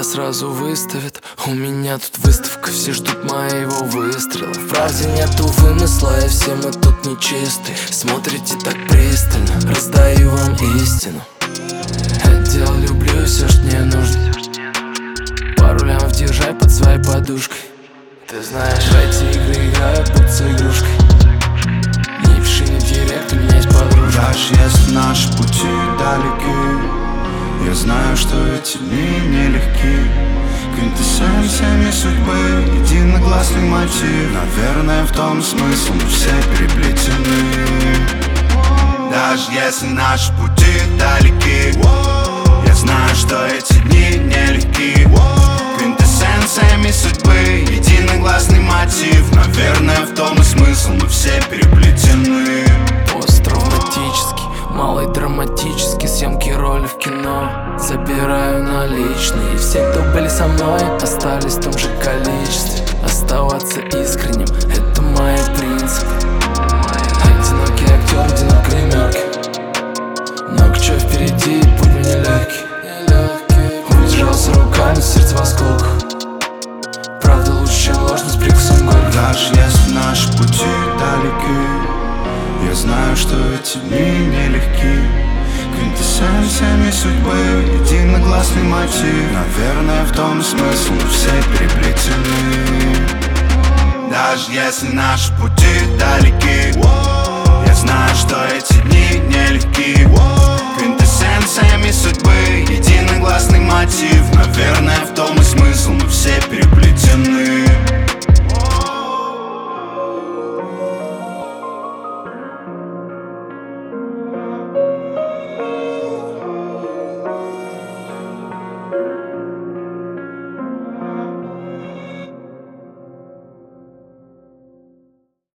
сразу выставят. У меня тут выставка, все ждут моего выстрела. В правде нету вымысла, и все мы тут нечистые. Смотрите так пристально, раздаю вам истину. Отдел люблю, все, что мне нужно. Пару лямов держай под своей подушкой. Ты знаешь, в эти игры играю под игрушкой. Не пиши мне в директ, у меня есть подружка. Даже если наши пути далеки, я знаю, что эти дни нелегки. Квинтэссенциями судьбы, единогласный мотив. Наверное, в том смысл, мы все переплетены. Даже если наши пути далеки, я знаю, что эти дни нелегки. Квинтэссенциями судьбы, единогласный мотив. Наверное, в том и смысл, мы все переплетены. Посттравматический, малый драматический, съемки роли в кино. Забираю наличные, и все, кто были со мной, остались в том же количестве. Оставаться искренним — это мои принципы. Одинокий актер, одинок гримерки. Много чего впереди, путь мне легкий. Удержался руками, сердце в осколках. Правда лучше, чем ложь, но с привкусом горьким. Даже если наши пути далеки, я знаю, что эти дни нелегки. Квинтэссенциями судьбы, единогласный мотив. Наверное, в том и смысл, мы все переплетены. Даже если наши пути далеки, я знаю, что эти дни нелегки. Квинтэссенциями судьбы, единогласный мотив. Наверное, в том и смысл.